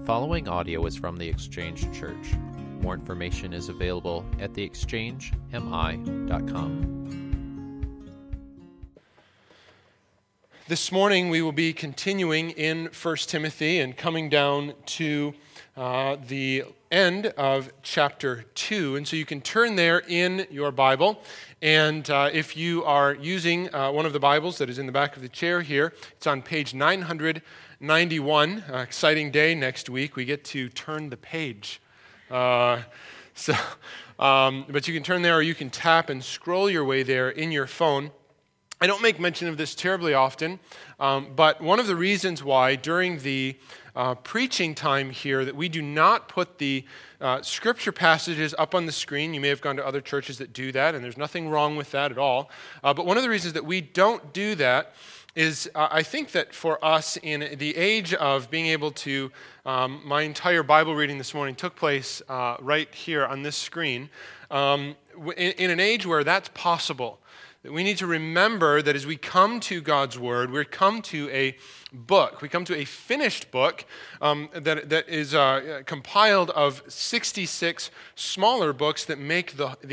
following audio is from the Exchange Church. More information is available at theexchangemi.com. This morning we will be continuing in 1 Timothy and coming down to the end of chapter 2. And so you can turn there in your Bible. And if you are using one of the Bibles that is in the back of the chair here, it's on page 991. Exciting day next week. We get to turn the page. But you can turn there or you can tap and scroll your way there in your phone. I don't make mention of this terribly often, but one of the reasons why during the preaching time here that we do not put the scripture passages up on the screen, you may have gone to other churches that do that, and there's nothing wrong with that at all, but one of the reasons that we don't do that is I think that for us in the age of being able to, my entire Bible reading this morning took place right here on this screen, in an age where that's possible. We need to remember that as we come to God's Word, we come to a book. We come to a finished book that is compiled of 66 smaller books that make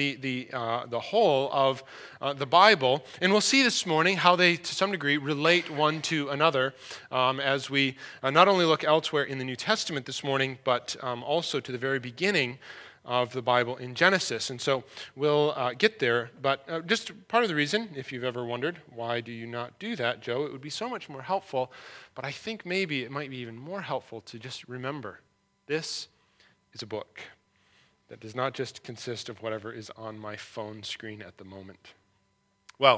the whole of the Bible. And we'll see this morning how they, to some degree, relate one to another as we not only look elsewhere in the New Testament this morning, but also to the very beginning of the Bible in Genesis. And so we'll get there, but just part of the reason, if you've ever wondered, why do you not do that, Joe? It would be so much more helpful, but I think maybe it might be even more helpful to just remember, this is a book that does not just consist of whatever is on my phone screen at the moment. Well,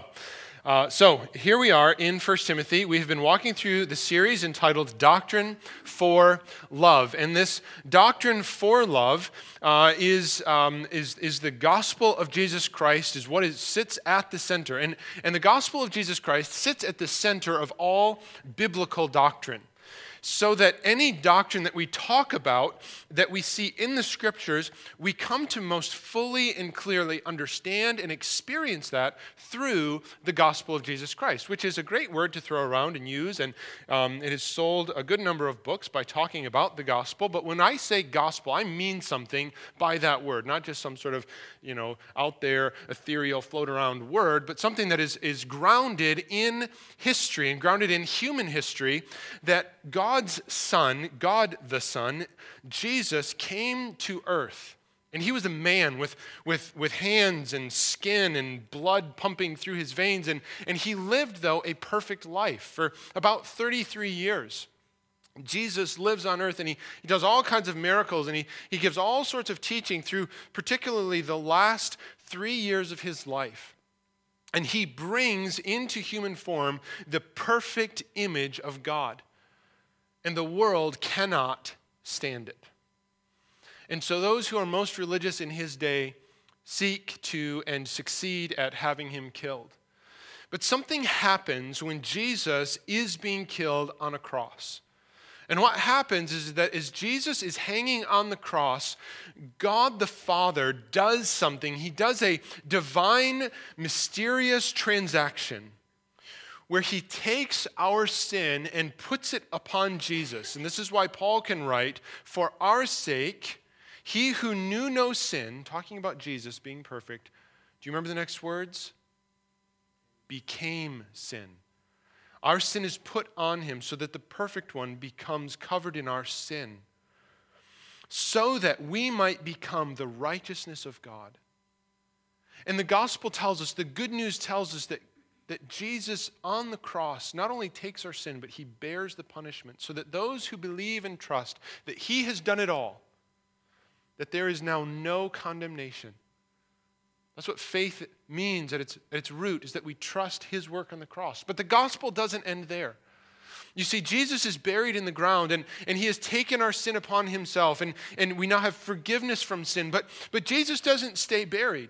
so here we are in 1 Timothy. We have been walking through the series entitled Doctrine for Love. And this doctrine for love is the gospel of Jesus Christ, is what sits at the center. And the gospel of Jesus Christ sits at the center of all biblical doctrine. So that any doctrine that we talk about, that we see in the Scriptures, we come to most fully and clearly understand and experience that through the gospel of Jesus Christ, which is a great word to throw around and use, and it has sold a good number of books by talking about the gospel. But when I say gospel, I mean something by that word, not just some sort of, out there, ethereal, float around word, but something that is grounded in history and grounded in human history, that God's Son, God the Son, Jesus, came to earth. And he was a man with hands and skin and blood pumping through his veins. And he lived, though, a perfect life for about 33 years. Jesus lives on earth and he does all kinds of miracles and he gives all sorts of teaching through particularly the last 3 years of his life. And he brings into human form the perfect image of God. And the world cannot stand it. And so those who are most religious in his day seek to and succeed at having him killed. But something happens when Jesus is being killed on a cross. And what happens is that as Jesus is hanging on the cross, God the Father does something. He does a divine, mysterious transaction where he takes our sin and puts it upon Jesus. And this is why Paul can write, for our sake, he who knew no sin, talking about Jesus being perfect, do you remember the next words? Became sin. Our sin is put on him so that the perfect one becomes covered in our sin, so that we might become the righteousness of God. And the gospel tells us, the good news tells us that Jesus on the cross not only takes our sin, but he bears the punishment so that those who believe and trust that he has done it all, that there is now no condemnation. That's what faith means at its root, is that we trust his work on the cross. But the gospel doesn't end there. You see, Jesus is buried in the ground, and he has taken our sin upon himself, and we now have forgiveness from sin. But Jesus doesn't stay buried.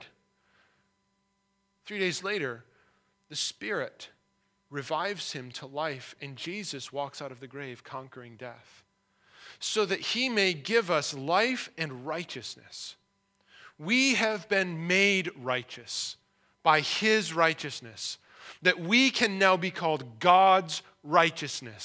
3 days later, the Spirit revives him to life, and Jesus walks out of the grave conquering death, so that he may give us life and righteousness. We have been made righteous by his righteousness, that we can now be called God's righteousness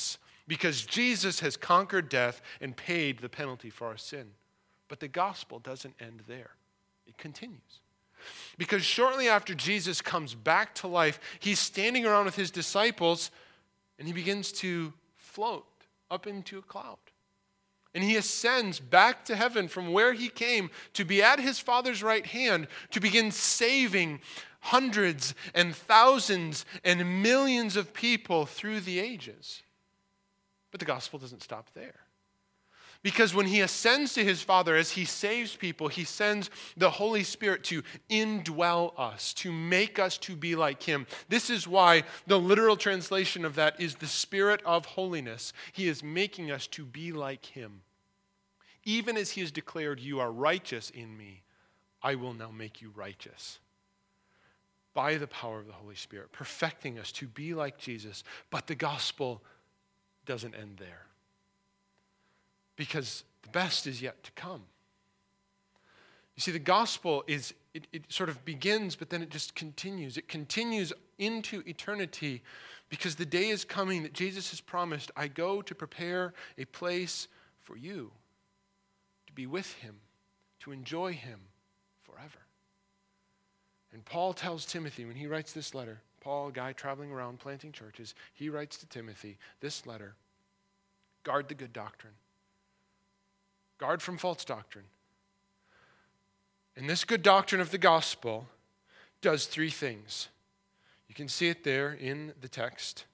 because Jesus has conquered death and paid the penalty for our sin. But the gospel doesn't end there. It continues. Because shortly after Jesus comes back to life, he's standing around with his disciples and he begins to float up into a cloud. And he ascends back to heaven from where he came to be at his Father's right hand to begin saving hundreds and thousands and millions of people through the ages. But the gospel doesn't stop there. Because when he ascends to his Father, as he saves people, he sends the Holy Spirit to indwell us, to make us to be like him. This is why the literal translation of that is the Spirit of holiness. He is making us to be like him. Even as he has declared, you are righteous in me, I will now make you righteous. By the power of the Holy Spirit, perfecting us to be like Jesus. But the gospel doesn't end there. Because the best is yet to come. You see, the gospel it sort of begins, but then it just continues. It continues into eternity because the day is coming that Jesus has promised, I go to prepare a place for you, to be with him, to enjoy him forever. And Paul tells Timothy when he writes this letter, Paul, a guy traveling around planting churches, he writes to Timothy this letter, guard the good doctrine. Guard from false doctrine. And this good doctrine of the gospel does three things. You can see it there in the text.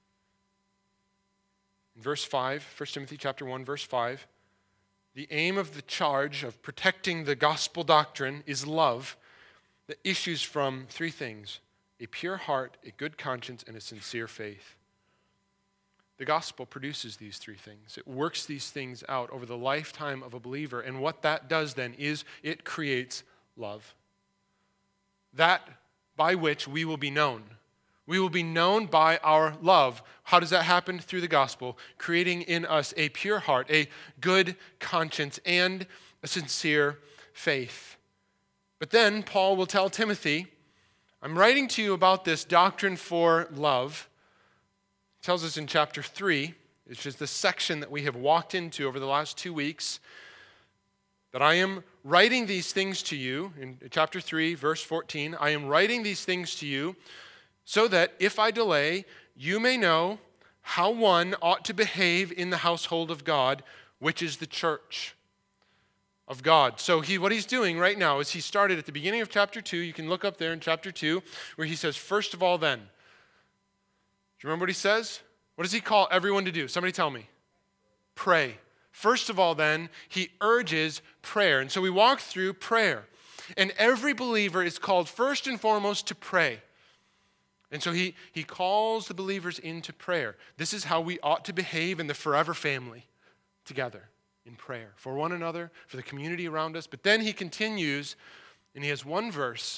In verse 5, 1 Timothy chapter 1, verse 5, the aim of the charge of protecting the gospel doctrine is love that issues from three things: a pure heart, a good conscience, and a sincere faith. The gospel produces these three things. It works these things out over the lifetime of a believer. And what that does then is it creates love. That by which we will be known. We will be known by our love. How does that happen? Through the gospel, creating in us a pure heart, a good conscience, and a sincere faith. But then Paul will tell Timothy, I'm writing to you about this doctrine for love. Tells us in chapter 3, which is the section that we have walked into over the last 2 weeks, that I am writing these things to you, in chapter 3, verse 14, I am writing these things to you so that if I delay, you may know how one ought to behave in the household of God, which is the church of God. So what he's doing right now is he started at the beginning of chapter 2. You can look up there in chapter 2 where he says, first of all then. Do you remember what he says? What does he call everyone to do? Somebody tell me. Pray. First of all, then, he urges prayer. And so we walk through prayer. And every believer is called first and foremost to pray. And so he calls the believers into prayer. This is how we ought to behave in the forever family together in prayer for one another, for the community around us. But then he continues, and he has one verse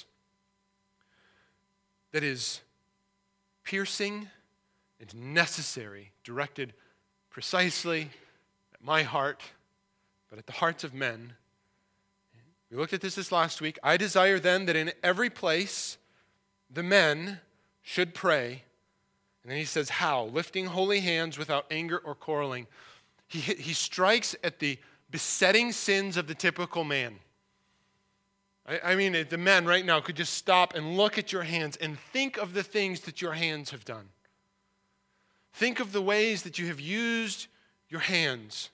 that is piercing and necessary, directed precisely at my heart, but at the hearts of men. We looked at this last week. I desire then that in every place the men should pray. And then he says, how? Lifting holy hands without anger or quarreling. He strikes at the besetting sins of the typical man. I mean, the men right now could just stop and look at your hands and think of the things that your hands have done. Think of the ways that you have used your hands.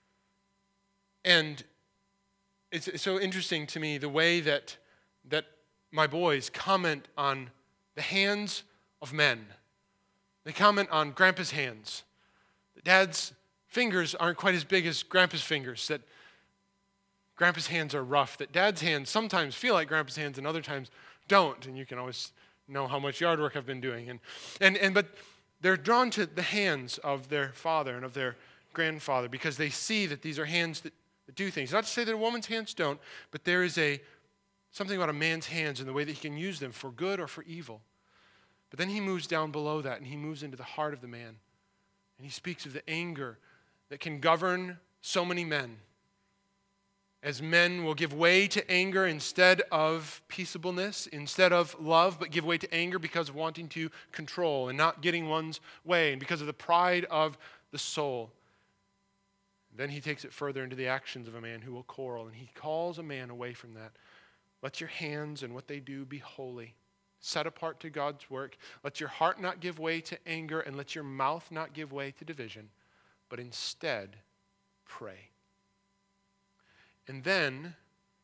And it's so interesting to me the way that my boys comment on the hands of men. They comment on Grandpa's hands. Dad's fingers aren't quite as big as Grandpa's fingers. That Grandpa's hands are rough. That Dad's hands sometimes feel like Grandpa's hands and other times don't. And you can always know how much yard work I've been doing. But they're drawn to the hands of their father and of their grandfather because they see that these are hands that do things. Not to say that a woman's hands don't, but there is something about a man's hands and the way that he can use them for good or for evil. But then he moves down below that and he moves into the heart of the man. And he speaks of the anger that can govern so many men. As men will give way to anger instead of peaceableness, instead of love, but give way to anger because of wanting to control and not getting one's way, and because of the pride of the soul. Then he takes it further into the actions of a man who will quarrel, and he calls a man away from that. Let your hands and what they do be holy, set apart to God's work. Let your heart not give way to anger, and let your mouth not give way to division, but instead pray. And then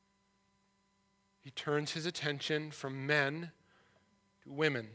he turns his attention from men to women.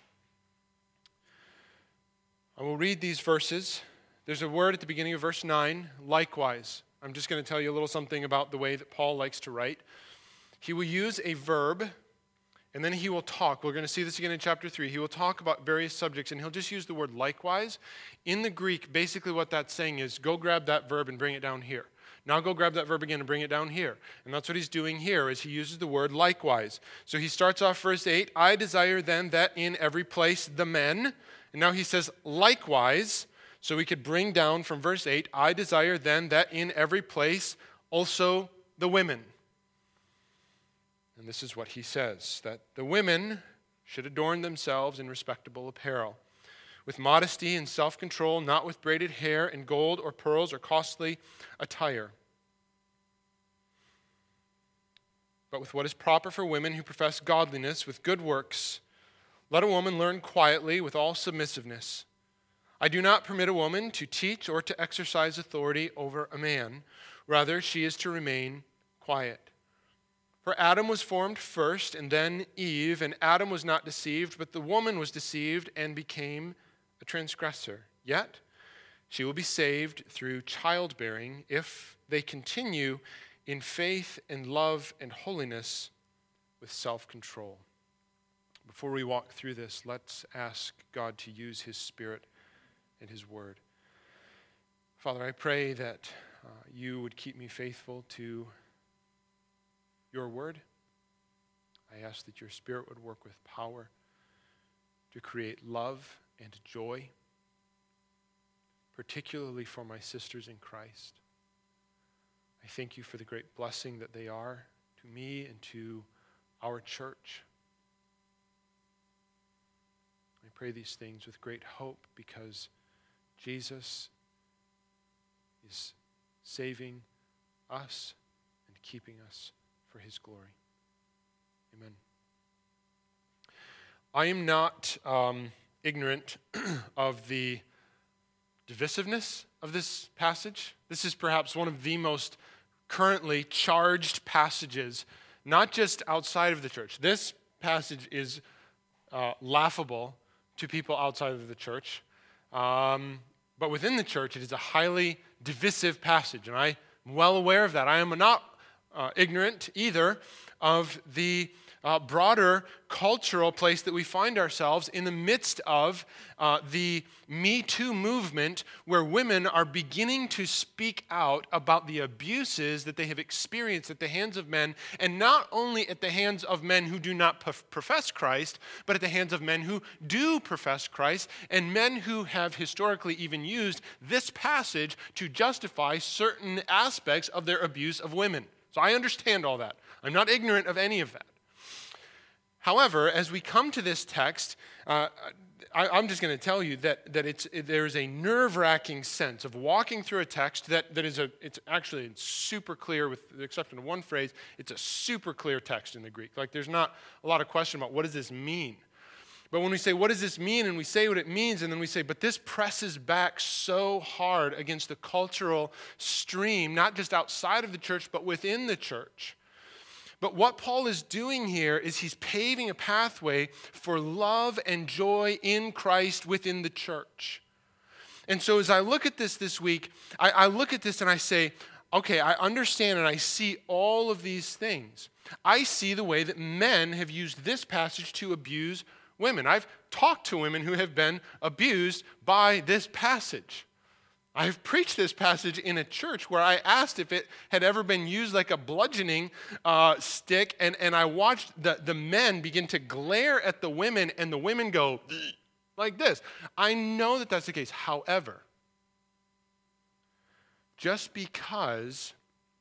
I will read these verses. There's a word at the beginning of verse 9, likewise. I'm just going to tell you a little something about the way that Paul likes to write. He will use a verb, and then he will talk. We're going to see this again in chapter 3. He will talk about various subjects, and he'll just use the word likewise. In the Greek, basically what that's saying is, go grab that verb and bring it down here. Now go grab that verb again and bring it down here. And that's what he's doing here, is he uses the word likewise. So he starts off verse 8, I desire then that in every place the men, and now he says likewise. So we could bring down from verse 8, I desire then that in every place also the women. And this is what he says, that the women should adorn themselves in respectable apparel, with modesty and self-control, not with braided hair and gold or pearls or costly attire, but with what is proper for women who profess godliness with good works. Let a woman learn quietly with all submissiveness. I do not permit a woman to teach or to exercise authority over a man. Rather, she is to remain quiet. For Adam was formed first, and then Eve, and Adam was not deceived, but the woman was deceived and became a transgressor. Yet, she will be saved through childbearing if they continue in faith and love and holiness with self-control. Before we walk through this, let's ask God to use his Spirit and his word. Father, I pray that you would keep me faithful to your word. I ask that your Spirit would work with power to create love and joy, particularly for my sisters in Christ. I thank you for the great blessing that they are to me and to our church. I pray these things with great hope because Jesus is saving us and keeping us for his glory. Amen. I am not ignorant of the divisiveness of this passage. This is perhaps one of the most currently charged passages, not just outside of the church. This passage is laughable to people outside of the church. But within the church, it is a highly divisive passage, and I'm well aware of that. I am not ignorant either of the broader cultural place that we find ourselves in the midst of the Me Too movement, where women are beginning to speak out about the abuses that they have experienced at the hands of men, and not only at the hands of men who do not profess Christ, but at the hands of men who do profess Christ, and men who have historically even used this passage to justify certain aspects of their abuse of women. So I understand all that. I'm not ignorant of any of that. However, as we come to this text, I'm just going to tell you that there's a nerve-wracking sense of walking through a text it's actually super clear, with the exception of one phrase. It's a super clear text in the Greek. Like, there's not a lot of question about what does this mean. But when we say, what does this mean? And we say what it means, and then we say, but this presses back so hard against the cultural stream, not just outside of the church, but within the church. But what Paul is doing here is he's paving a pathway for love and joy in Christ within the church. And so as I look at this week, I look at this and I say, okay, I understand and I see all of these things. I see the way that men have used this passage to abuse women. I've talked to women who have been abused by this passage. I've preached this passage in a church where I asked if it had ever been used like a bludgeoning stick, and I watched the men begin to glare at the women, and the women go like this. I know that that's the case. However, just because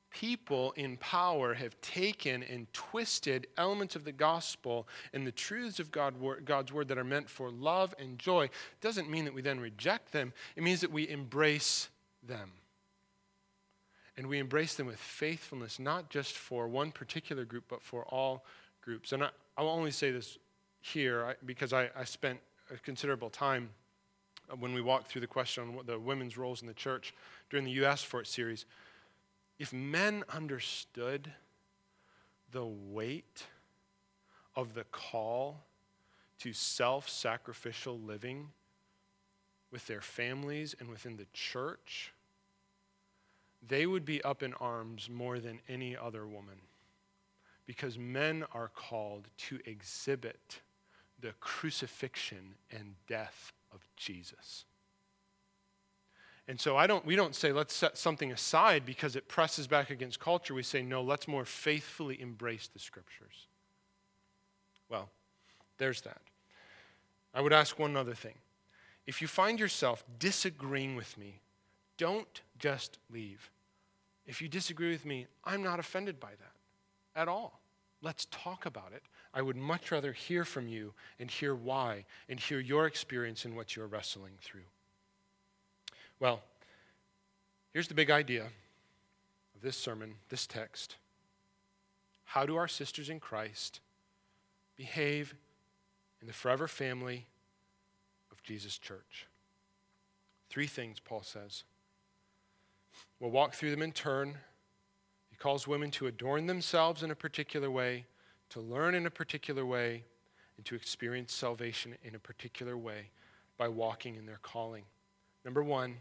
people in power have taken and twisted elements of the gospel and the truths of God's word that are meant for love and joy. Doesn't mean that we then reject them. It means that we embrace them. And we embrace them with faithfulness, not just for one particular group, but for all groups. And I will only say this here because I spent a considerable time when we walked through the question on the women's roles in the church during the You Asked For It series. If men understood the weight of the call to self-sacrificial living with their families and within the church, they would be up in arms more than any other woman, because men are called to exhibit the crucifixion and death of Jesus. And so we don't say let's set something aside because it presses back against culture. We say no, let's more faithfully embrace the scriptures. Well, there's that. I would ask one other thing. If you find yourself disagreeing with me, don't just leave. If you disagree with me, I'm not offended by that at all. Let's talk about it. I would much rather hear from you and hear why and hear your experience in what you're wrestling through. Well, here's the big idea of this sermon, this text. How do our sisters in Christ behave in the forever family of Jesus' church? 3 things, Paul says. We'll walk through them in turn. He calls women to adorn themselves in a particular way, to learn in a particular way, and to experience salvation in a particular way by walking in their calling. Number 1,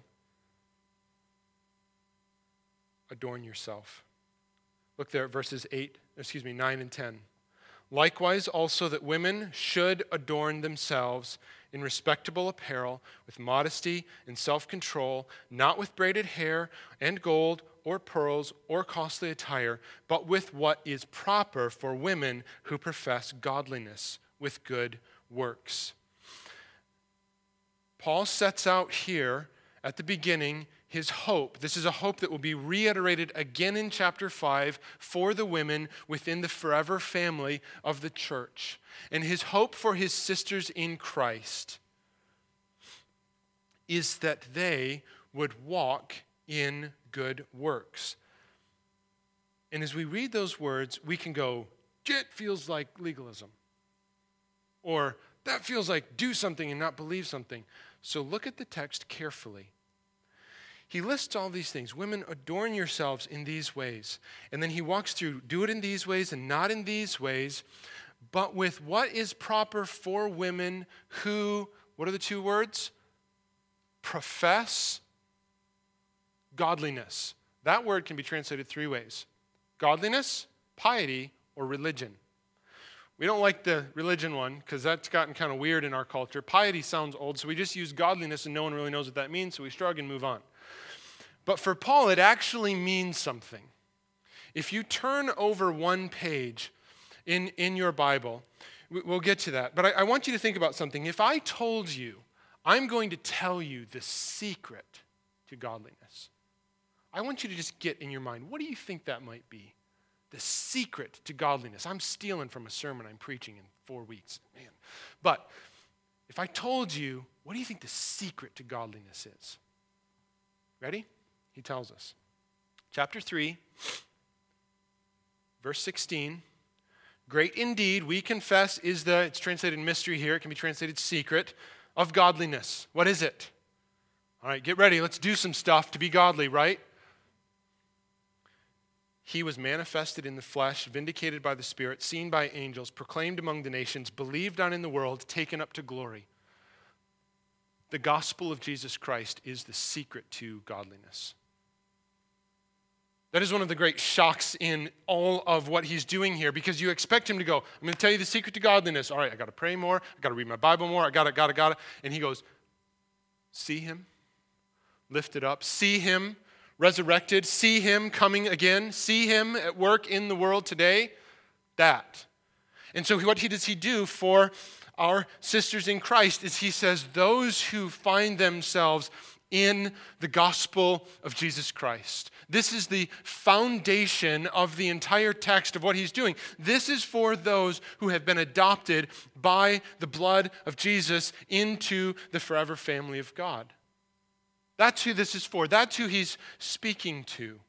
adorn yourself. Look there at verses 9 and 10. Likewise also that women should adorn themselves in respectable apparel, with modesty and self-control, not with braided hair and gold or pearls or costly attire, but with what is proper for women who profess godliness with good works. Paul sets out here at the beginning his hope. This is a hope that will be reiterated again in chapter 5 for the women within the forever family of the church. And his hope for his sisters in Christ is that they would walk in good works. And as we read those words, we can go, it feels like legalism. Or that feels like do something and not believe something. So look at the text carefully. He lists all these things. Women, adorn yourselves in these ways. And then he walks through, do it in these ways and not in these ways, but with what is proper for women who, what are the 2 words? Profess godliness. That word can be translated 3 ways. Godliness, piety, or religion. We don't like the religion one because that's gotten kind of weird in our culture. Piety sounds old, so we just use godliness and no one really knows what that means, so we shrug and move on. But for Paul, it actually means something. If you turn over one page in your Bible, we'll get to that. But I want you to think about something. If I told you, I'm going to tell you the secret to godliness, I want you to just get in your mind, what do you think that might be? The secret to godliness. I'm stealing from a sermon I'm preaching in 4 weeks. Man. But if I told you, what do you think the secret to godliness is? Ready? He tells us. Chapter 3, verse 16. Great indeed, we confess, is it's translated mystery here, it can be translated secret, of godliness. What is it? All right, get ready, let's do some stuff to be godly, right? He was manifested in the flesh, vindicated by the Spirit, seen by angels, proclaimed among the nations, believed on in the world, taken up to glory. The gospel of Jesus Christ is the secret to godliness. That is one of the great shocks in all of what he's doing here, because you expect him to go, I'm going to tell you the secret to godliness. All right, I got to pray more. I got to read my Bible more. I got it. And he goes, see him lifted up. See him resurrected. See him coming again. See him at work in the world today. That. And so what does he do for our sisters in Christ is he says those who find themselves in the gospel of Jesus Christ. This is the foundation of the entire text of what he's doing. This is for those who have been adopted by the blood of Jesus into the forever family of God. That's who this is for. That's who he's speaking to.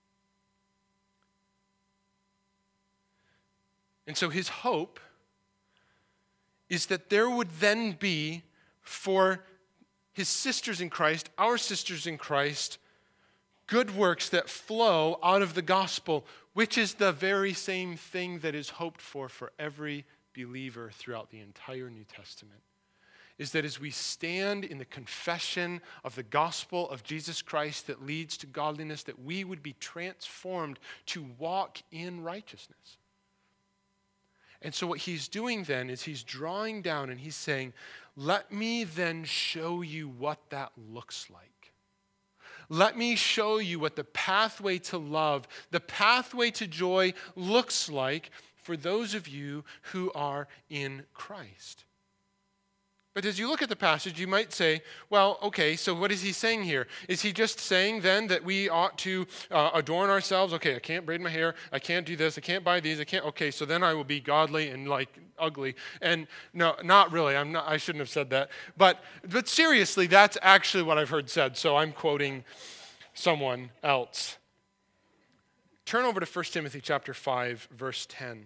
And so his hope is that there would then be for his sisters in Christ, our sisters in Christ, good works that flow out of the gospel, which is the very same thing that is hoped for every believer throughout the entire New Testament. Is that as we stand in the confession of the gospel of Jesus Christ that leads to godliness, that we would be transformed to walk in righteousness. And so what he's doing then is he's drawing down and he's saying, let me then show you what that looks like. Let me show you what the pathway to love, the pathway to joy looks like for those of you who are in Christ. But as you look at the passage, you might say, well, okay, so what is he saying here? Is he just saying then that we ought to adorn ourselves? Okay, I can't braid my hair. I can't do this. I can't buy these. Okay, so then I will be godly and like ugly. And no, not really. I shouldn't have said that. But seriously, that's actually what I've heard said. So I'm quoting someone else. Turn over to 1 Timothy chapter 5, verse 10.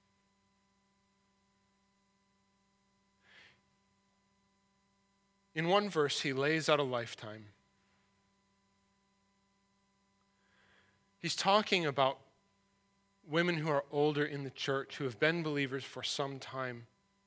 In one verse, he lays out a lifetime. He's talking about women who are older in the church, who have been believers for some time.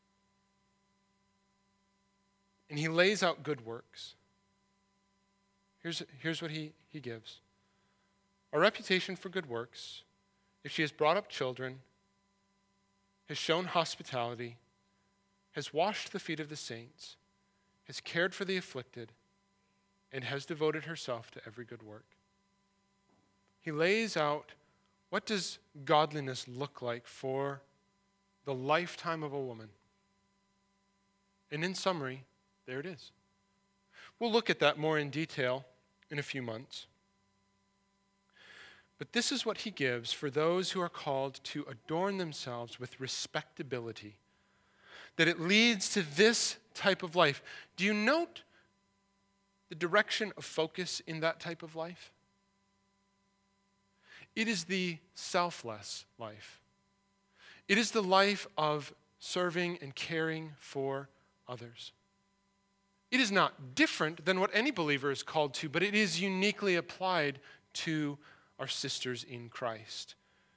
And he lays out good works. Here's what he gives. A reputation for good works, if she has brought up children, has shown hospitality, has washed the feet of the saints, has cared for the afflicted, and has devoted herself to every good work. He lays out what does godliness look like for the lifetime of a woman. And in summary, there it is. We'll look at that more in detail in a few months. But this is what he gives for those who are called to adorn themselves with respectability. That it leads to this type of life. Do you note the direction of focus in that type of life? It is the selfless life. It is the life of serving and caring for others. It is not different than what any believer is called to, but it is uniquely applied to our sisters in Christ.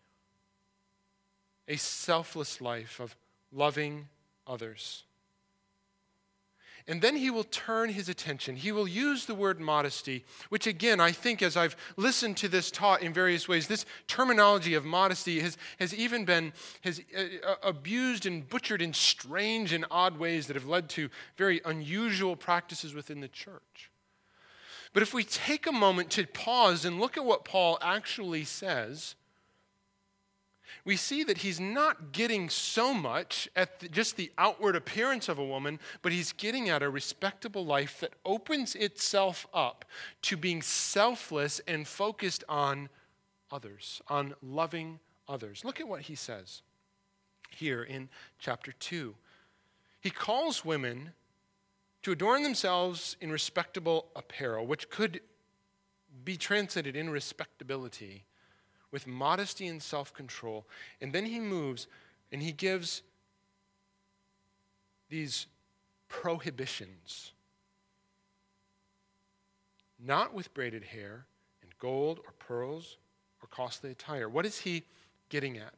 A selfless life of loving others. And then he will turn his attention. He will use the word modesty, which again, I think as I've listened to this taught in various ways, this terminology of modesty has even been abused and butchered in strange and odd ways that have led to very unusual practices within the church. But if we take a moment to pause and look at what Paul actually says, we see that he's not getting so much at just the outward appearance of a woman, but he's getting at a respectable life that opens itself up to being selfless and focused on others, on loving others. Look at what he says here in chapter 2. He calls women to adorn themselves in respectable apparel, which could be translated in respectability, with modesty and self-control. And then he moves and he gives these prohibitions. Not with braided hair and gold or pearls or costly attire. What is he getting at?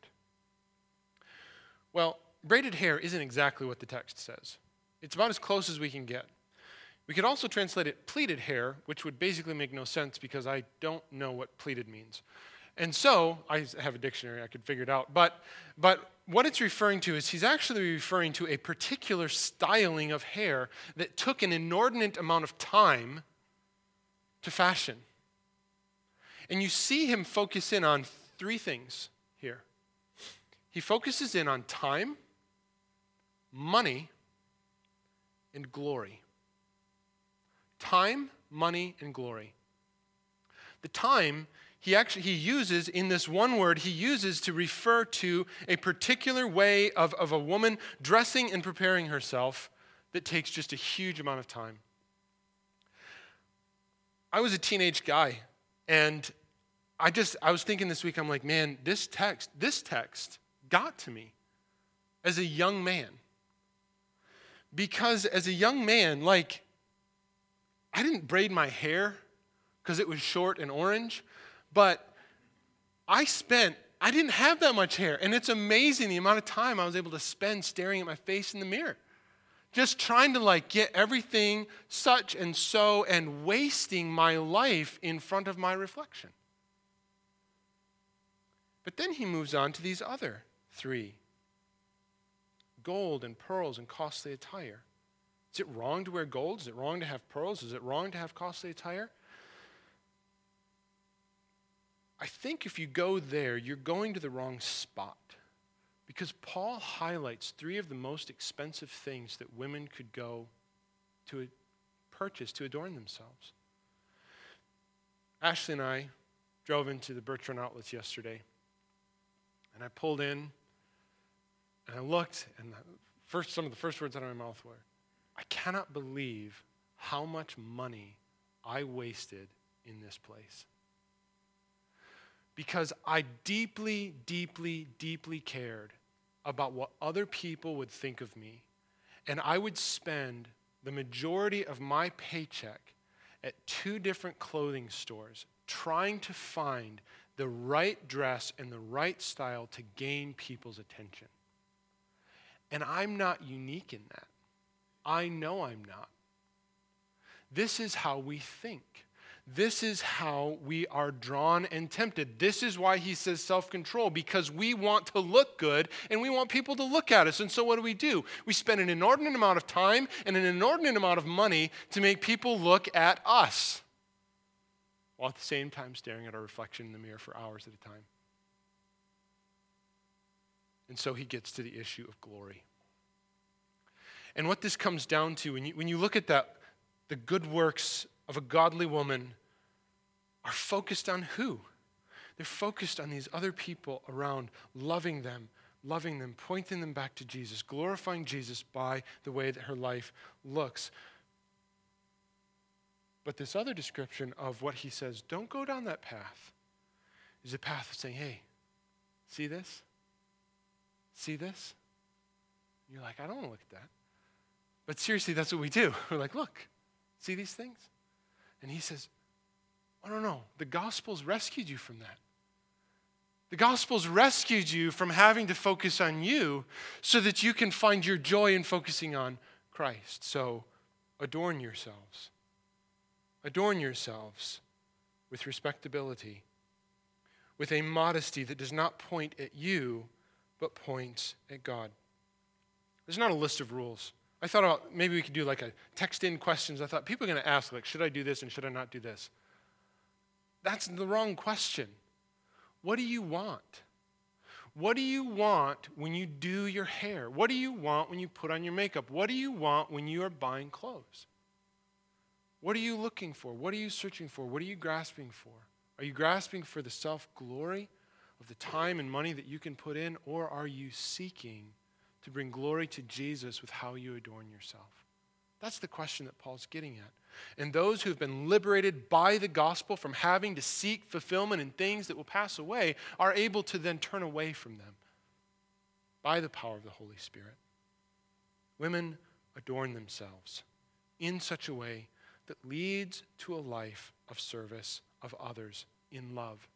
Well, braided hair isn't exactly what the text says. It's about as close as we can get. We could also translate it pleated hair, which would basically make no sense because I don't know what pleated means. And so, I have a dictionary, I could figure it out. But what it's referring to is he's actually referring to a particular styling of hair that took an inordinate amount of time to fashion. And you see him focus in on three things here. He focuses in on time, money, and glory. time, money, and glory. The time he uses in this one word, he uses to refer to a particular way of a woman dressing and preparing herself that takes just a huge amount of time. I was a teenage guy, and I was thinking this week, I'm like, man, this text got to me as a young man. Because as a young man, like, I didn't braid my hair because it was short and orange, but I didn't have that much hair, and it's amazing the amount of time I was able to spend staring at my face in the mirror. Just trying to like get everything such and so and wasting my life in front of my reflection. But then he moves on to these other three. Gold and pearls and costly attire. Is it wrong to wear gold? Is it wrong to have pearls? Is it wrong to have costly attire? I think if you go there, you're going to the wrong spot. Because Paul highlights three of the most expensive things that women could go to purchase to adorn themselves. Ashley and I drove into the Bertrand Outlets yesterday. And I pulled in, and I looked, and some of the first words out of my mouth were, I cannot believe how much money I wasted in this place. Because I deeply, deeply, deeply cared about what other people would think of me. And I would spend the majority of my paycheck at 2 different clothing stores trying to find the right dress and the right style to gain people's attention. And I'm not unique in that. I know I'm not. This is how we think. This is how we are drawn and tempted. This is why he says self-control, because we want to look good and we want people to look at us. And so what do? We spend an inordinate amount of time and an inordinate amount of money to make people look at us, while at the same time staring at our reflection in the mirror for hours at a time. And so he gets to the issue of glory. And what this comes down to, when you look at that, the good works of a godly woman are focused on who? They're focused on these other people around, loving them, pointing them back to Jesus, glorifying Jesus by the way that her life looks. But this other description of what he says, don't go down that path, is a path of saying, hey, see this? See this? You're like, I don't want to look at that. But seriously, that's what we do. We're like, look, see these things? And he says, oh, no, the gospel's rescued you from that. The gospel's rescued you from having to focus on you so that you can find your joy in focusing on Christ. So adorn yourselves. Adorn yourselves with respectability, with a modesty that does not point at you, but points at God. There's not a list of rules. I thought about maybe we could do like a text-in questions. I thought people are going to ask, like, should I do this and should I not do this? That's the wrong question. What do you want? What do you want when you do your hair? What do you want when you put on your makeup? What do you want when you are buying clothes? What are you looking for? What are you searching for? What are you grasping for? Are you grasping for the self-glory of the time and money that you can put in, or are you seeking to bring glory to Jesus with how you adorn yourself? That's the question that Paul's getting at. And those who have been liberated by the gospel from having to seek fulfillment in things that will pass away are able to then turn away from them by the power of the Holy Spirit. Women adorn themselves in such a way that leads to a life of service of others in love.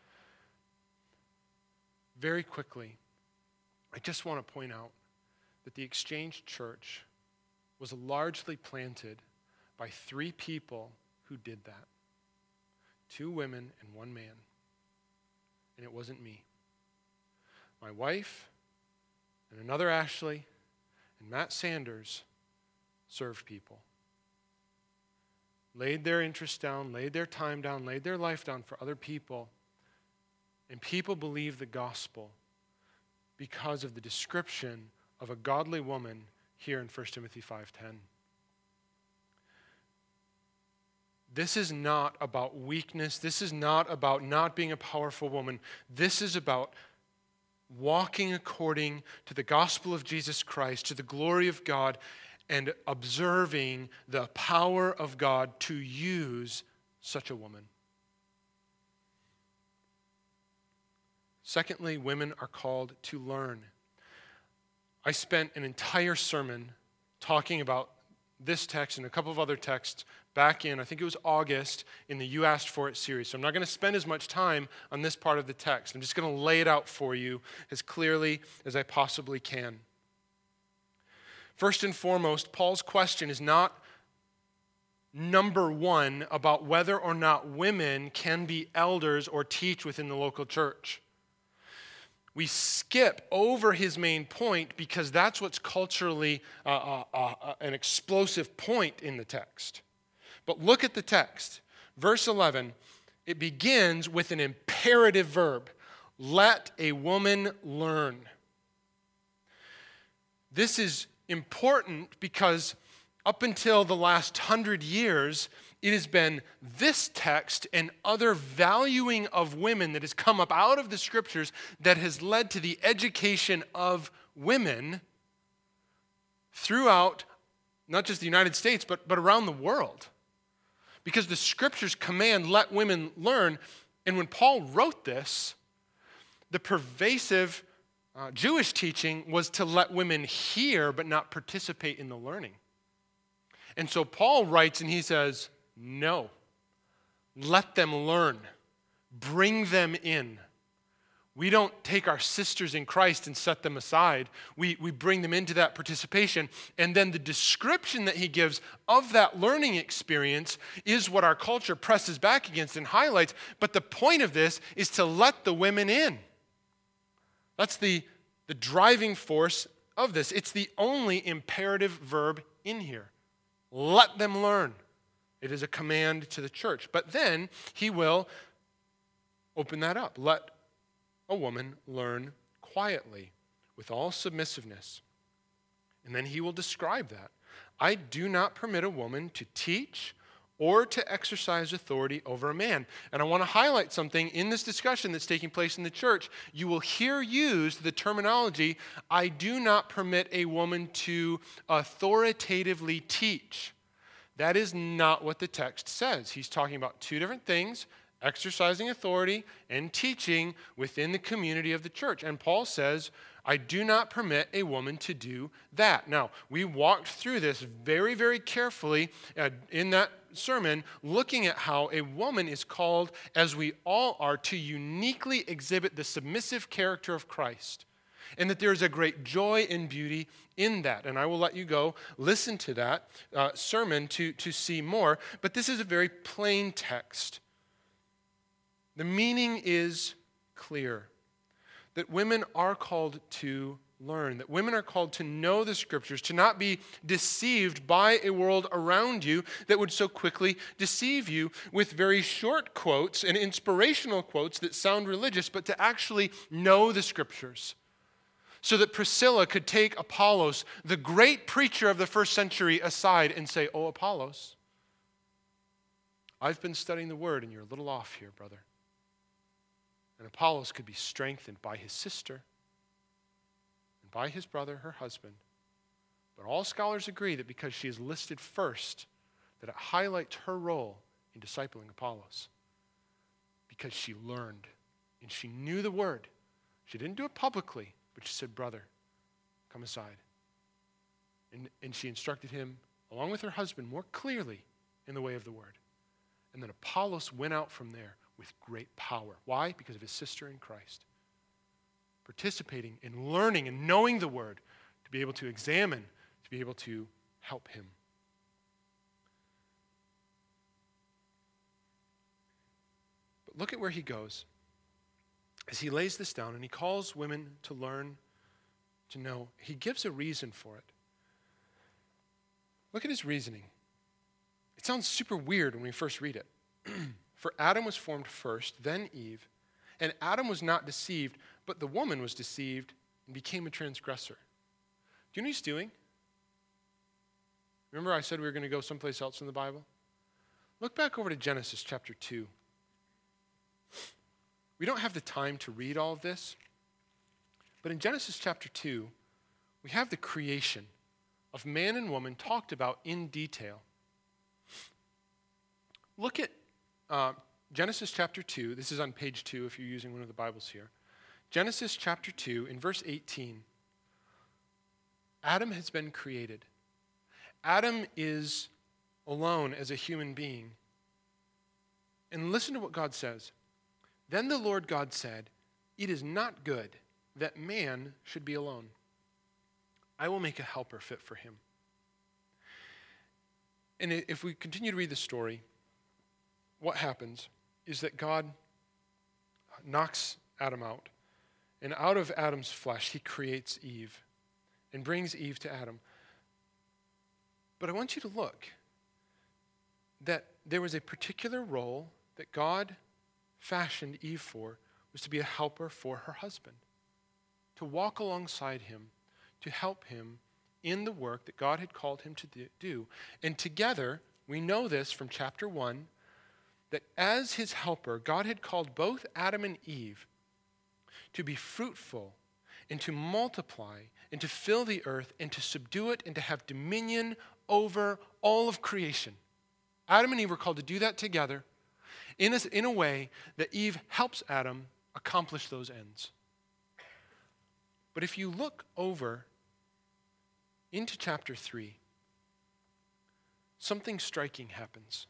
Very quickly, I just want to point out that the Exchange Church was largely planted by 3 people who did that. 2 women and 1 man. And it wasn't me. My wife and another Ashley and Matt Sanders served people. Laid their interest down, laid their time down, laid their life down for other people. And people believed the gospel because of the description of a godly woman here in 1 Timothy 5:10. this is not about weakness. This is not about not being a powerful woman. This is about walking according to the gospel of Jesus Christ, to the glory of God, and observing the power of God to use such a woman. Secondly, women are called to learn. I spent an entire sermon talking about this text and a couple of other texts back in, I think it was August, in the You Asked For It series. So I'm not going to spend as much time on this part of the text. I'm just going to lay it out for you as clearly as I possibly can. First and foremost, Paul's question is not number one about whether or not women can be elders or teach within the local church. We skip over his main point because that's what's culturally an explosive point in the text. But look at the text. Verse 11, it begins with an imperative verb. Let a woman learn. This is important because up until the last 100 years, it has been this text and other valuing of women that has come up out of the scriptures that has led to the education of women throughout not just the United States, but around the world. Because the scriptures command, let women learn. And when Paul wrote this, the pervasive Jewish teaching was to let women hear but not participate in the learning. And so Paul writes and he says, no, let them learn. Bring them in. We don't take our sisters in Christ and set them aside. We bring them into that participation. And then the description that he gives of that learning experience is what our culture presses back against and highlights. But the point of this is to let the women in. That's the driving force of this. It's the only imperative verb in here. Let them learn. It is a command to the church. But then he will open that up. Let a woman learn quietly with all submissiveness. And then he will describe that. I do not permit a woman to teach or to exercise authority over a man. And I want to highlight something in this discussion that's taking place in the church. You will hear used the terminology, I do not permit a woman to authoritatively teach. That is not what the text says. He's talking about two different things, exercising authority and teaching within the community of the church. And Paul says, I do not permit a woman to do that. Now, we walked through this very, very carefully in that sermon, looking at how a woman is called, as we all are, to uniquely exhibit the submissive character of Christ. And that there is a great joy and beauty in that. And I will let you go listen to that sermon to see more. But this is a very plain text. The meaning is clear. That women are called to learn. That women are called to know the scriptures, to not be deceived by a world around you that would so quickly deceive you with very short quotes and inspirational quotes that sound religious, but to actually know the scriptures. So that Priscilla could take Apollos, the great preacher of the first century, aside and say, oh, Apollos, I've been studying the word and you're a little off here, brother. And Apollos could be strengthened by his sister and by his brother, her husband. But all scholars agree that because she is listed first, that it highlights her role in discipling Apollos. Because she learned and she knew the word. She didn't do it publicly, but she said, brother, come aside. And she instructed him, along with her husband, more clearly in the way of the word. And then Apollos went out from there with great power. Why? Because of his sister in Christ. Participating in learning and knowing the word to be able to examine, to be able to help him. But look at where he goes. As he lays this down and he calls women to learn, to know, he gives a reason for it. Look at his reasoning. It sounds super weird when we first read it. For Adam was formed first, then Eve, and Adam was not deceived, but the woman was deceived and became a transgressor. Do you know what he's doing? Remember I said we were going to go someplace else in the Bible? Look back over to Genesis chapter 2. We don't have the time to read all of this, but in Genesis chapter 2, we have the creation of man and woman talked about in detail. Look at Genesis chapter 2. This is on page 2 if you're using one of the Bibles here. Genesis chapter 2, in verse 18. Adam has been created. Adam is alone as a human being. And listen to what God says. Then the Lord God said, "It is not good that man should be alone. I will make a helper fit for him." And if we continue to read the story, what happens is that God knocks Adam out. And out of Adam's flesh, he creates Eve and brings Eve to Adam. But I want you to look that there was a particular role that God fashioned Eve for, was to be a helper for her husband, to walk alongside him, to help him in the work that God had called him to do. And together, we know this from chapter 1, that as his helper, God had called both Adam and Eve to be fruitful and to multiply and to fill the earth and to subdue it and to have dominion over all of creation. Adam and Eve were called to do that together in a way that Eve helps Adam accomplish those ends. But if you look over into chapter 3, something striking happens.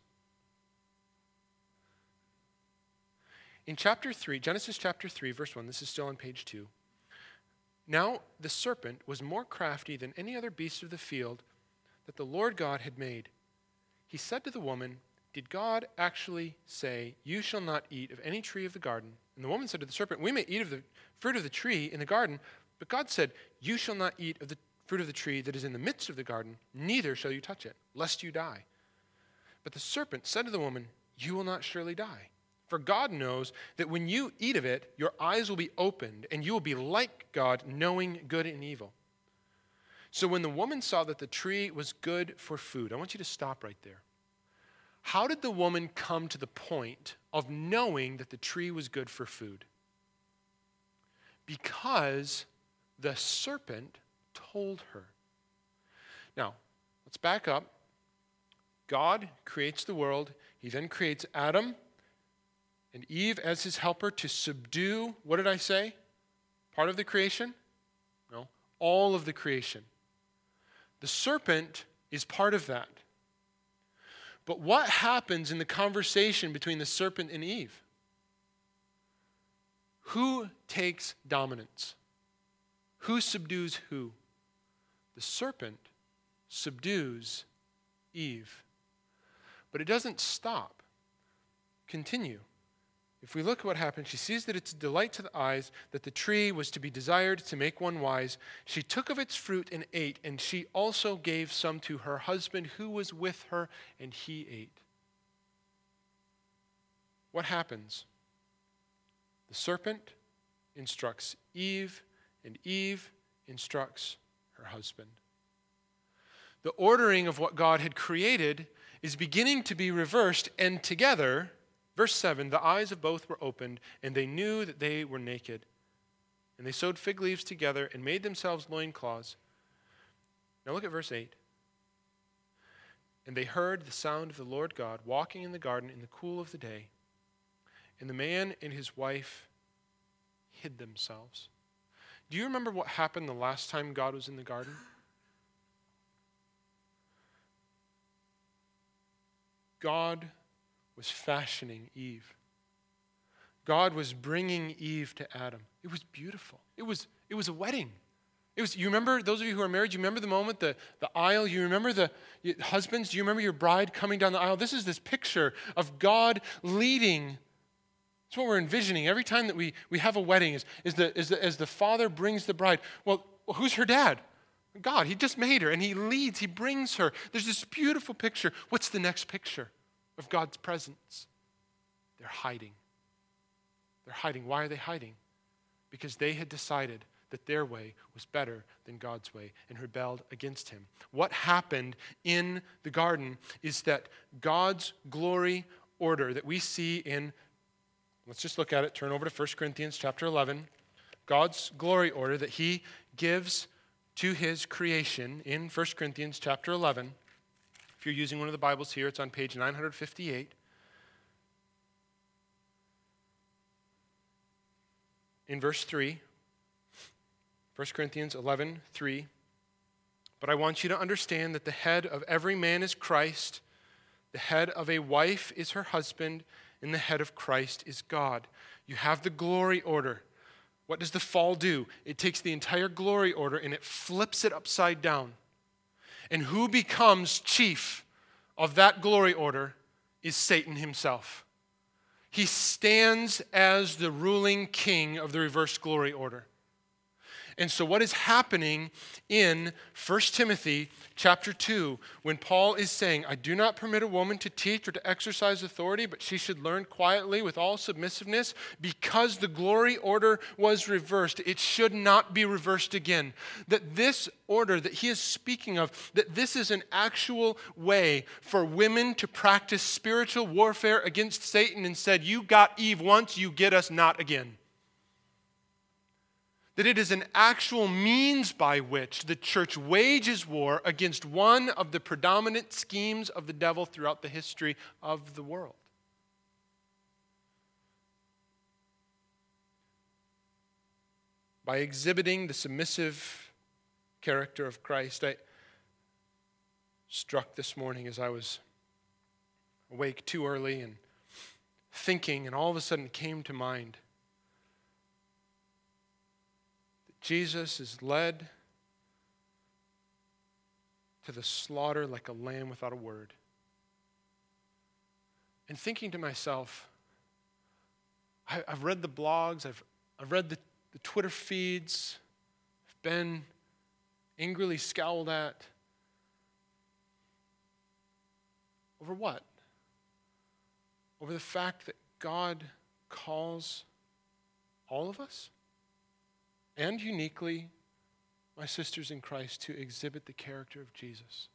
In chapter 3, Genesis chapter 3, verse 1, this is still on page 2. Now the serpent was more crafty than any other beast of the field that the Lord God had made. He said to the woman, "Did God actually say, 'You shall not eat of any tree of the garden'?" And the woman said to the serpent, "We may eat of the fruit of the tree in the garden, but God said, 'You shall not eat of the fruit of the tree that is in the midst of the garden, neither shall you touch it, lest you die.' But the serpent said to the woman, 'You will not surely die. For God knows that when you eat of it, your eyes will be opened, and you will be like God, knowing good and evil.' So when the woman saw that the tree was good for food," I want you to stop right there. How did the woman come to the point of knowing that the tree was good for food? Because the serpent told her. Now, let's back up. God creates the world. He then creates Adam and Eve as his helper to subdue, what did I say? Part of the creation? No, all of the creation. The serpent is part of that. But what happens in the conversation between the serpent and Eve? Who takes dominance? Who subdues who? The serpent subdues Eve. But it doesn't stop. Continue. If we look at what happened, she sees that it's a delight to the eyes, that the tree was to be desired to make one wise. She took of its fruit and ate, and she also gave some to her husband who was with her, and he ate. What happens? The serpent instructs Eve, and Eve instructs her husband. The ordering of what God had created is beginning to be reversed, and together, verse 7, the eyes of both were opened, and they knew that they were naked. And they sewed fig leaves together and made themselves loincloths. Now look at verse 8. And they heard the sound of the Lord God walking in the garden in the cool of the day. And the man and his wife hid themselves. Do you remember what happened the last time God was in the garden? God was fashioning Eve. God was bringing Eve to Adam. It was beautiful. It was a wedding. You remember, those of you who are married, you remember the moment, the aisle, you remember husbands, do you remember your bride coming down the aisle? This is this picture of God leading. That's what we're envisioning every time that we have a wedding as the father brings the bride. Well, who's her dad? God. He just made her, and he leads, he brings her. There's this beautiful picture. What's the next picture of God's presence? They're hiding. They're hiding. Why are they hiding? Because they had decided that their way was better than God's way and rebelled against him. What happened in the garden is that God's glory order that we see in, let's just look at it, turn over to 1 Corinthians chapter 11. God's glory order that he gives to his creation in 1 Corinthians chapter 11. If you're using one of the Bibles here, it's on page 958. In verse 3, 1 Corinthians 11:3. But I want you to understand that the head of every man is Christ, the head of a wife is her husband, and the head of Christ is God. You have the glory order. What does the fall do? It takes the entire glory order and it flips it upside down. And who becomes chief of that glory order is Satan himself. He stands as the ruling king of the reversed glory order. And so what is happening in 1 Timothy chapter 2, when Paul is saying, I do not permit a woman to teach or to exercise authority, but she should learn quietly with all submissiveness, because the glory order was reversed. It should not be reversed again. That this order that he is speaking of, that this is an actual way for women to practice spiritual warfare against Satan and said, you got Eve once, you get us not again. That it is an actual means by which the church wages war against one of the predominant schemes of the devil throughout the history of the world. By exhibiting the submissive character of Christ, I struck this morning as I was awake too early and thinking, and all of a sudden it came to mind. Jesus is led to the slaughter like a lamb without a word. And thinking to myself, I've read the blogs, I've read the Twitter feeds, I've been angrily scowled at. Over what? Over the fact that God calls all of us, and uniquely, my sisters in Christ, to exhibit the character of Jesus.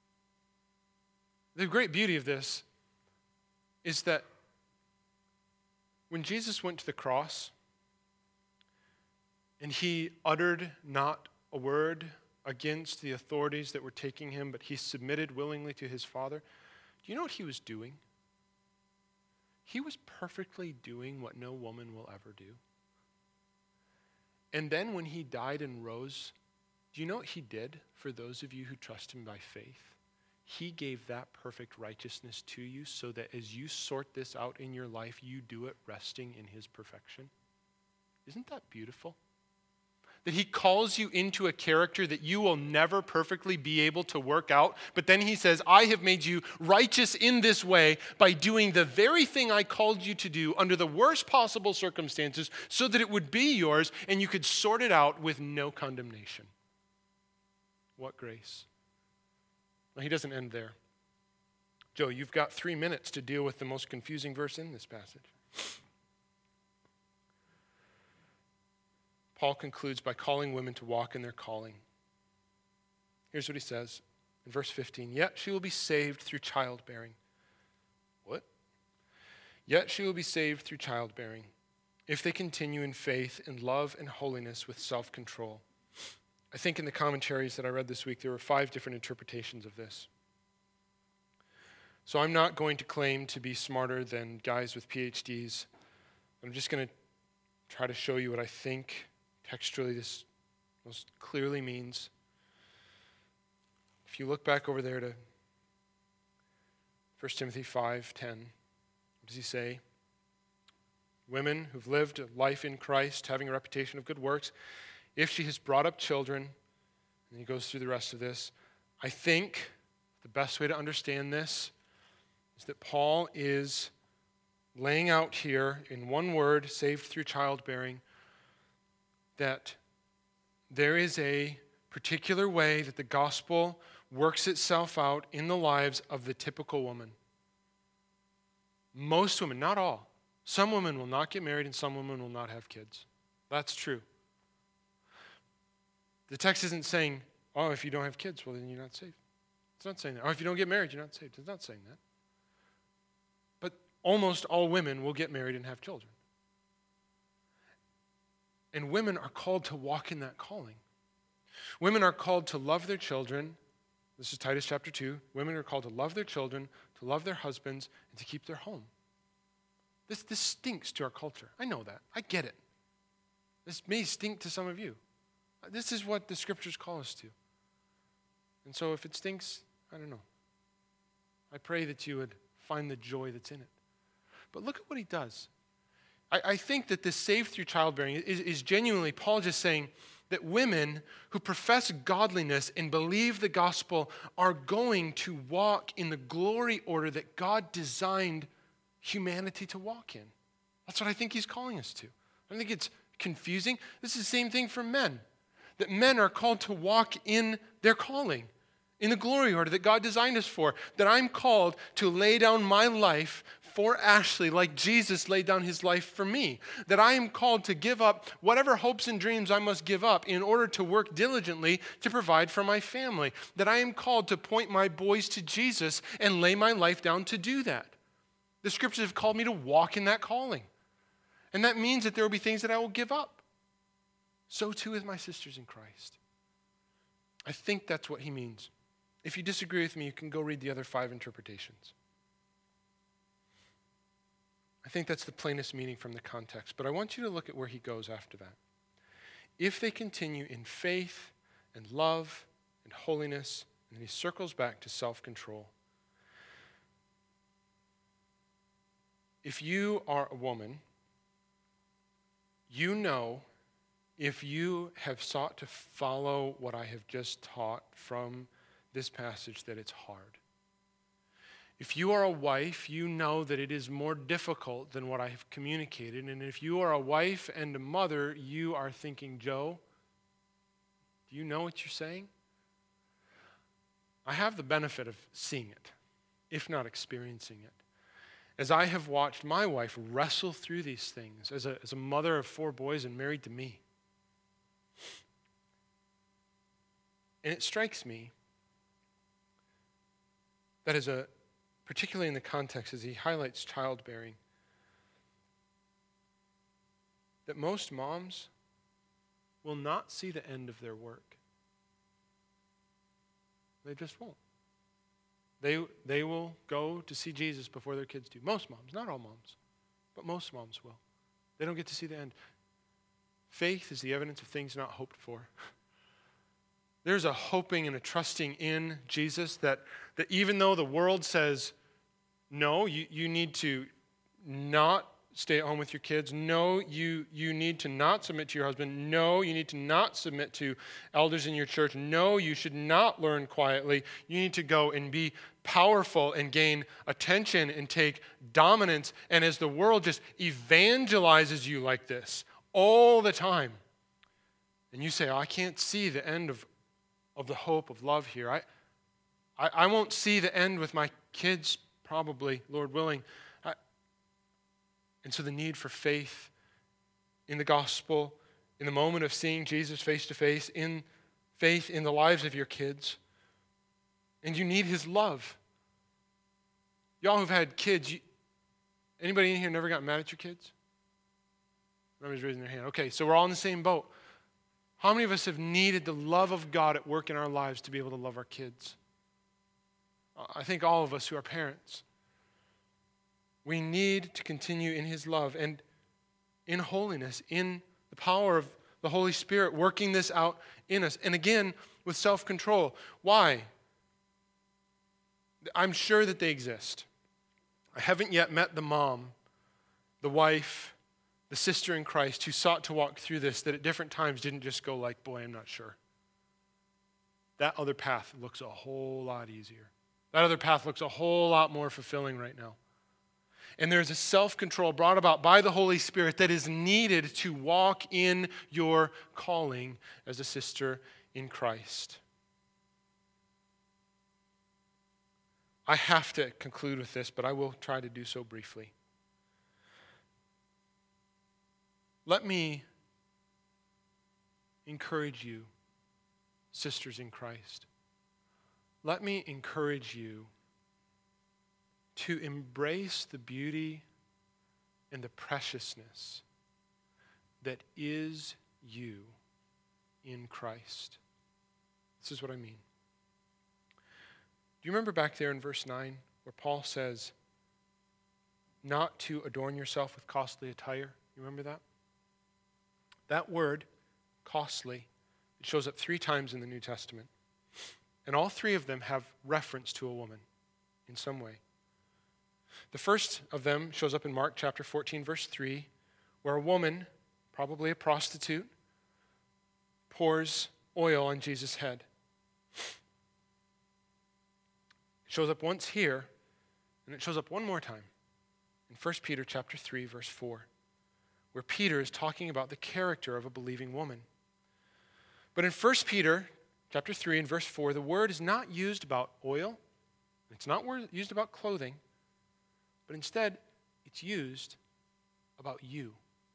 The great beauty of this is that when Jesus went to the cross and he uttered not a word against the authorities that were taking him, but he submitted willingly to his Father, do you know what he was doing? He was perfectly doing what no woman will ever do. And then when he died and rose, do you know what he did for those of you who trust him by faith? He gave that perfect righteousness to you so that as you sort this out in your life, you do it resting in his perfection. Isn't that beautiful? That he calls you into a character that you will never perfectly be able to work out, but then he says, I have made you righteous in this way by doing the very thing I called you to do under the worst possible circumstances so that it would be yours and you could sort it out with no condemnation. What grace. Well, he doesn't end there. Joe, you've got 3 minutes to deal with the most confusing verse in this passage. Paul concludes by calling women to walk in their calling. Here's what he says in verse 15. Yet she will be saved through childbearing. What? Yet she will be saved through childbearing if they continue in faith and love and holiness with self-control. I think in the commentaries that I read this week, there were 5 different interpretations of this. So I'm not going to claim to be smarter than guys with PhDs. I'm just going to try to show you what I think textually this most clearly means. If you look back over there to 1 Timothy 5:10, what does he say? Women who've lived a life in Christ, having a reputation of good works, if she has brought up children, and he goes through the rest of this, I think the best way to understand this is that Paul is laying out here in one word, saved through childbearing, that there is a particular way that the gospel works itself out in the lives of the typical woman. Most women, not all. Some women will not get married and some women will not have kids. That's true. The text isn't saying, oh, if you don't have kids, well, then you're not saved. It's not saying that. Or if you don't get married, you're not saved. It's not saying that. But almost all women will get married and have children. And women are called to walk in that calling. Women are called to love their children. This is Titus chapter 2. Women are called to love their children, to love their husbands, and to keep their home. This stinks to our culture. I know that. I get it. This may stink to some of you. This is what the scriptures call us to. And so if it stinks, I don't know. I pray that you would find the joy that's in it. But look at what he does. I think that this saved through childbearing is genuinely Paul just saying that women who profess godliness and believe the gospel are going to walk in the glory order that God designed humanity to walk in. That's what I think he's calling us to. I don't think it's confusing. This is the same thing for men. That men are called to walk in their calling, in the glory order that God designed us for. That I'm called to lay down my life for Ashley like Jesus laid down his life for me. That I am called to give up whatever hopes and dreams I must give up in order to work diligently to provide for my family. That I am called to point my boys to Jesus and lay my life down to do that. The scriptures have called me to walk in that calling. And that means that there will be things that I will give up. So too with my sisters in Christ. I think that's what he means. If you disagree with me, you can go read the other 5 interpretations. I think that's the plainest meaning from the context, but I want you to look at where he goes after that. If they continue in faith and love and holiness, and then he circles back to self-control. If you are a woman, you know, if you have sought to follow what I have just taught from this passage, that it's hard. If you are a wife, you know that it is more difficult than what I have communicated. And if you are a wife and a mother, you are thinking, Joe, do you know what you're saying? I have the benefit of seeing it, if not experiencing it. As I have watched my wife wrestle through these things as a mother of 4 boys and married to me. And it strikes me that particularly in the context as he highlights childbearing, that most moms will not see the end of their work. They just won't. They will go to see Jesus before their kids do. Most moms, not all moms, but most moms will. They don't get to see the end. Faith is the evidence of things not hoped for. There's a hoping and a trusting in Jesus that even though the world says, no, you need to not stay at home with your kids. No, you need to not submit to your husband. No, you need to not submit to elders in your church. No, you should not learn quietly. You need to go and be powerful and gain attention and take dominance. And as the world just evangelizes you like this all the time, and you say, oh, I can't see the end of the hope of love here. I won't see the end with my kids, probably, Lord willing. And so the need for faith in the gospel, in the moment of seeing Jesus face to face, in faith in the lives of your kids. And you need his love. Y'all who've had kids, anybody in here never got mad at your kids? Nobody's raising their hand. Okay, so we're all in the same boat. How many of us have needed the love of God at work in our lives to be able to love our kids? I think all of us who are parents. We need to continue in his love and in holiness, in the power of the Holy Spirit working this out in us. And again, with self-control. Why? I'm sure that they exist. I haven't yet met the mom, the wife, the sister in Christ who sought to walk through this, that at different times didn't just go like, boy, I'm not sure. That other path looks a whole lot easier. That other path looks a whole lot more fulfilling right now. And there's a self-control brought about by the Holy Spirit that is needed to walk in your calling as a sister in Christ. I have to conclude with this, but I will try to do so briefly. Let me encourage you sisters in Christ, let me encourage you to embrace the beauty and the preciousness that is you in Christ. This is what I mean. Do you remember back there in verse 9 where Paul says, not to adorn yourself with costly attire? You remember that? That word, costly, it shows up 3 times in the New Testament. And all 3 of them have reference to a woman in some way. The first of them shows up in Mark chapter 14, verse 3, where a woman, probably a prostitute, pours oil on Jesus' head. It shows up once here, and it shows up one more time in 1 Peter chapter 3, verse 4, where Peter is talking about the character of a believing woman. But in 1 Peter chapter 3 and verse 4, the word is not used about oil. It's not used about clothing. But instead, it's used about you.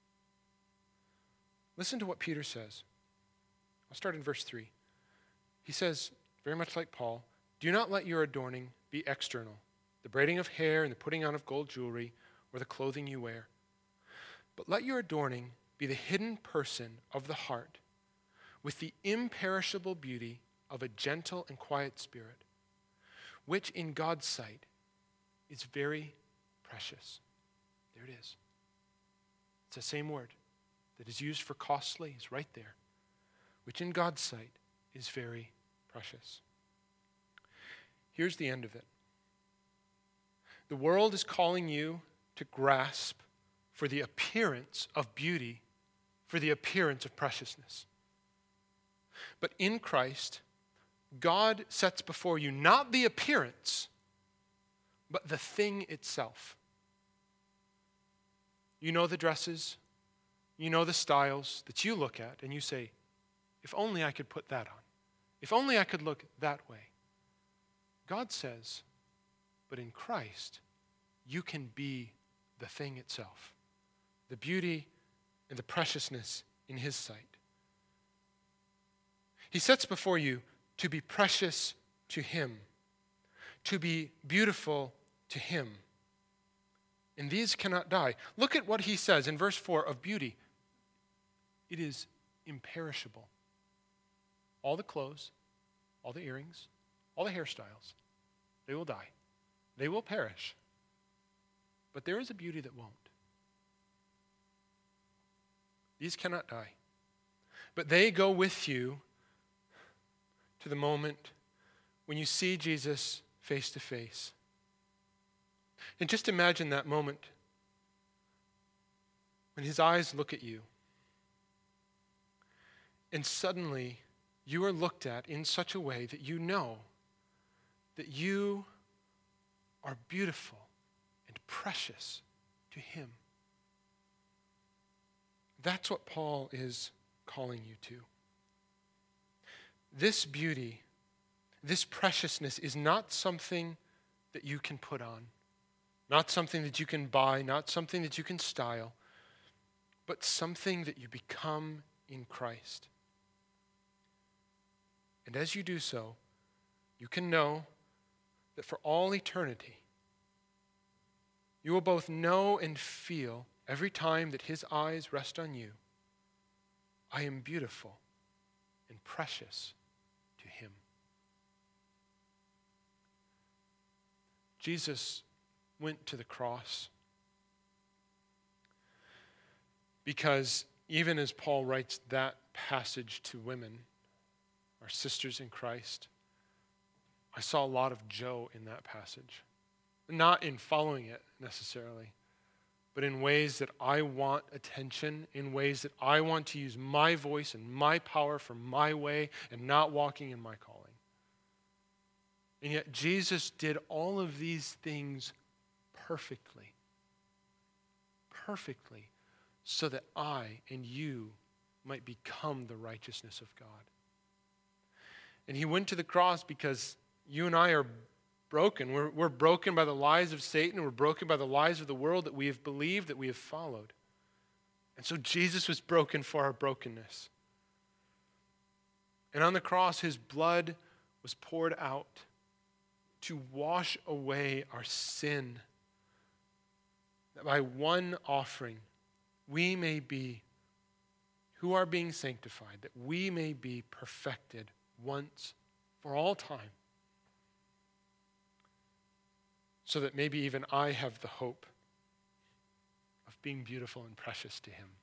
Listen to what Peter says. I'll start in verse 3. He says, very much like Paul, do not let your adorning be external, the braiding of hair and the putting on of gold jewelry or the clothing you wear. But let your adorning be the hidden person of the heart with the imperishable beauty of a gentle and quiet spirit, which in God's sight is very precious. There it is. It's the same word that is used for costly. It's right there. Which in God's sight is very precious. Here's the end of it. The world is calling you to grasp for the appearance of beauty, for the appearance of preciousness. But in Christ, God sets before you not the appearance, but the thing itself. You know the dresses, you know the styles that you look at and you say, if only I could put that on. If only I could look that way. God says, but in Christ, you can be the thing itself. The beauty and the preciousness in His sight. He sets before you to be precious to Him, to be beautiful to Him. And these cannot die. Look at what He says in verse 4 of beauty. It is imperishable. All the clothes, all the earrings, all the hairstyles, they will die. They will perish. But there is a beauty that won't. These cannot die. But they go with you to the moment when you see Jesus face to face. And just imagine that moment when His eyes look at you and suddenly you are looked at in such a way that you know that you are beautiful and precious to Him. That's what Paul is calling you to. This beauty, this preciousness is not something that you can put on, not something that you can buy, not something that you can style, but something that you become in Christ. And as you do so, you can know that for all eternity, you will both know and feel every time that His eyes rest on you, I am beautiful and precious to Him. Jesus went to the cross because even as Paul writes that passage to women, our sisters in Christ, I saw a lot of Joe in that passage. Not in following it necessarily, but in ways that I want attention, in ways that I want to use my voice and my power for my way and not walking in my calling. And yet Jesus did all of these things perfectly, so that I and you might become the righteousness of God. And He went to the cross because you and I are broken. We're broken by the lies of Satan. We're broken by the lies of the world that we have believed, that we have followed. And so Jesus was broken for our brokenness. And on the cross, his blood was poured out to wash away our sin. That by one offering, we may be who are being sanctified, that we may be perfected once for all time. So that maybe even I have the hope of being beautiful and precious to him.